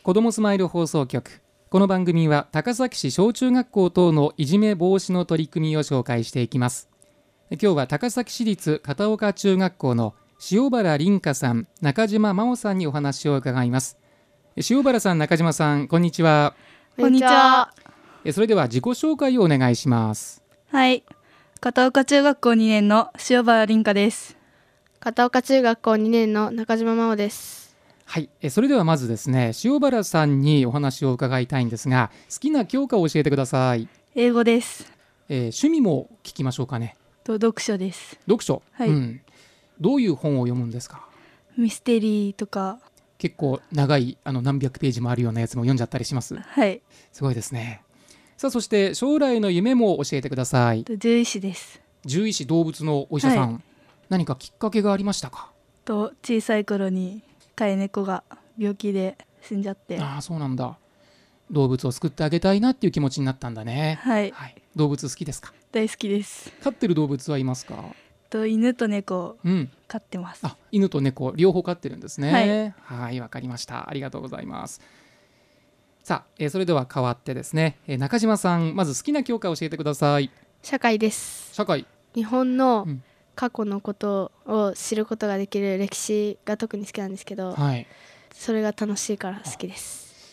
子どもスマイル放送局。この番組は高崎市小中学校等のいじめ防止の取り組みを紹介していきます。今日は高崎市立片岡中学校の塩原凛香さん、中島真央さんにお話を伺います。塩原さん、中島さん、こんにちは。 こんにちは。 それでは自己紹介をお願いします。 はい、片岡中学校2年の塩原凛香です。 片岡中学校2年の中島真央です。 はい、それではまずですね、塩原さんにお話を伺いたいんですが、好きな教科を教えてください。 英語です。 趣味も聞きましょうかね。 読書です。 読書、 はい、 どういう本を読むんですか？ ミステリーとか。 結構長い何百ページもあるようなやつも読んじゃったりします？ はい。 すごいですね。さあ、そして将来の夢も教えてください。 獣医師です。 獣医師、動物のお医者さん、 はい、 何かきっかけがありましたか？ 小さい頃に飼い猫が病気で死んじゃって。 ああ、そうなんだ。動物を救ってあげたいなっていう気持ちになったんだね。 はい、 動物好きですか？ 大好きです。 飼ってる動物はいますか？ 犬と猫、飼ってます。 犬と猫両方飼ってるんですね。 はい、 わかりました。ありがとうございます。さあ、それでは変わってですね、中島さん、まず好きな教科を教えてください。 社会です。 社会。 日本の過去のことを知ることができる歴史が特に好きなんですけど、それが楽しいから好きです。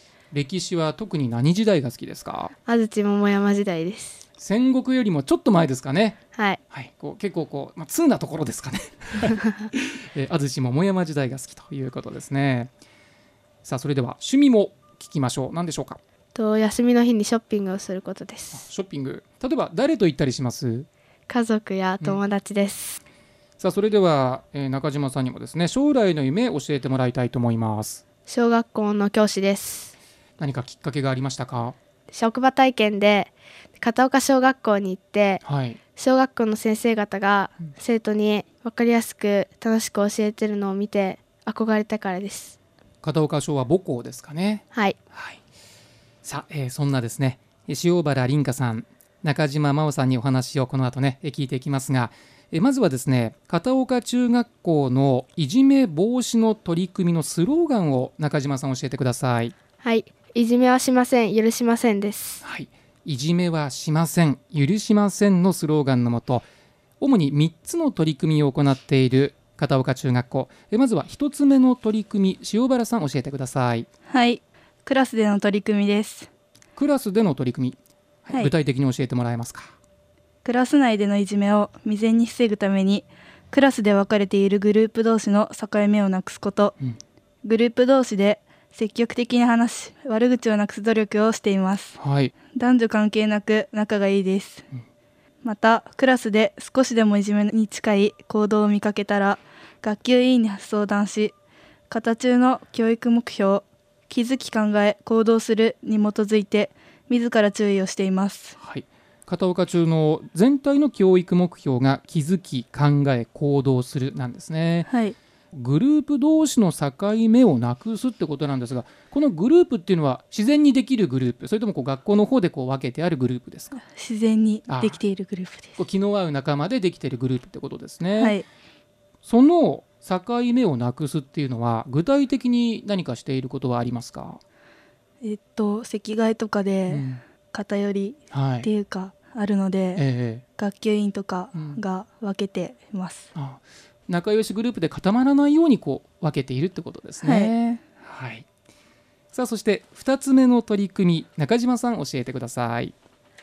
歴史は特に何時代が好きですか？ 安土桃山時代です。 戦国よりもちょっと前ですかね。結構通なところですかね。安土桃山時代が好きということですね。さあ、それでは趣味も聞きましょう。何でしょうか？ 休みの日にショッピングをすることです。 ショッピング、例えば誰と行ったりします？ 家族や友達です。 さあ、それでは、中島さんにもですね、将来の夢を教えてもらいたいと思います。 小学校の教師です。 何かきっかけがありましたか？ 職場体験で片岡小学校に行って、小学校の先生方が生徒に分かりやすく楽しく教えてるのを見て憧れたからです。 片岡小は母校ですかね。さあ、そんなですね、塩原凛香さん、中島真央さんにお話をこの後ね聞いていきますが、まずはですね、片岡中学校のいじめ防止の取り組みのスローガンを中島さん教えてください。 いじめはしません、許しませんです。 いじめはしません、許しませんのスローガンのもと、主に3つの取り組みを行っている片岡中学校。まずは1つ目の取り組み、塩原さん教えてください。 クラスでの取り組みです。 クラスでの取り組み、具体的に教えてもらえますか？ クラス内でのいじめを未然に防ぐために、クラスで分かれているグループ同士の境目をなくすこと、グループ同士で積極的に話し、悪口をなくす努力をしています。男女関係なく仲がいいです。また、クラスで少しでもいじめに近い行動を見かけたら、学級委員に相談し、片中の教育目標、気づき考え行動するに基づいて自ら注意をしています。 片岡中の全体の教育目標が気づき考え行動するなんですね。グループ同士の境目をなくすってことなんですが、このグループっていうのは自然にできるグループ、それとも学校の方で分けてあるグループですか？ 自然にできているグループです。 気の合う仲間でできているグループってことですね。その境目をなくすっていうのは具体的に何かしていることはありますか？ 席替えとかで偏りっていうかあるので、学級委員とかが分けています。 仲良しグループで固まらないように分けているってことですね。さあ、そして2つ目の取り組み、中島さん教えてください。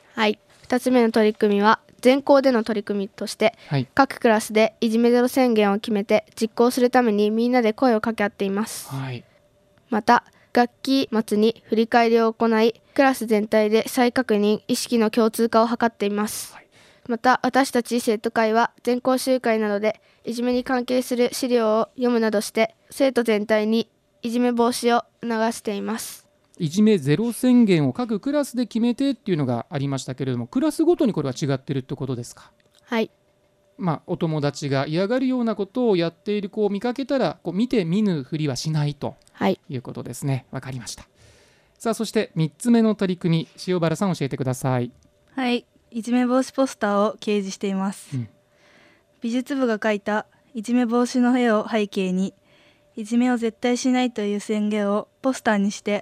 2つ目の取り組みは全校での取り組みとして、各クラスでいじめゼロ宣言を決めて実行するためにみんなで声を掛け合っています。また、学期末に振り返りを行い、クラス全体で再確認、意識の共通化を図っています。また、私たち生徒会は全校集会などでいじめに関係する資料を読むなどして生徒全体にいじめ防止を促しています。 いじめゼロ宣言を各クラスで決めてっていうのがありましたけれども、クラスごとにこれは違ってるってことですか？お友達が嫌がるようなことをやっている子を見かけたら見て見ぬふりはしないということですね。わかりました。さあ、そして3つ目の取り組み、塩原さん教えてください。 いじめ防止ポスターを掲示しています。美術部が描いたいじめ防止の絵を背景に、いじめを絶対しないという宣言をポスターにして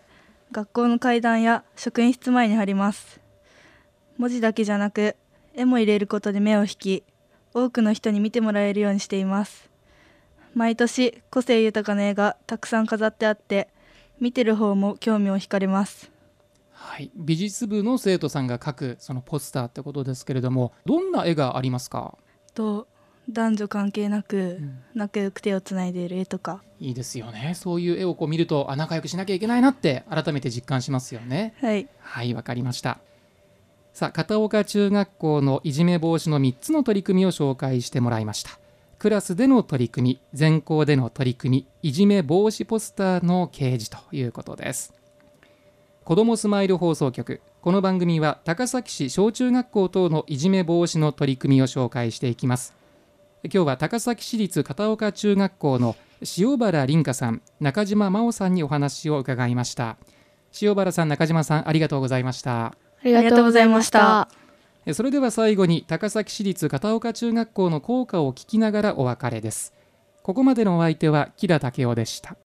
学校の階段や職員室前に貼ります。文字だけじゃなく絵も入れることで目を引き、多くの人に見てもらえるようにしています。毎年個性豊かな絵がたくさん飾ってあって、見てる方も興味を惹かれます。 はい、美術部の生徒さんが描くそのポスターってことですけれども、どんな絵がありますか？ 男女関係なく仲良く手をつないでいる絵とか。 いいですよね。そういう絵を見ると仲良くしなきゃいけないなって改めて実感しますよね。はい、わかりました。さあ、片岡中学校のいじめ防止の3つの取り組みを紹介してもらいました。クラスでの取り組み、全校での取り組み、いじめ防止ポスターの掲示ということです。子どもスマイル放送局。この番組は高崎市小中学校等のいじめ防止の取り組みを紹介していきます。今日は高崎市立片岡中学校の塩原凛香さん、中島真央さんにお話を伺いました。塩原さん、中島さん、ありがとうございました。 ありがとうございました。 それでは最後に高崎市立片岡中学校の校歌を聞きながらお別れです。ここまでのお相手は木田武夫でした。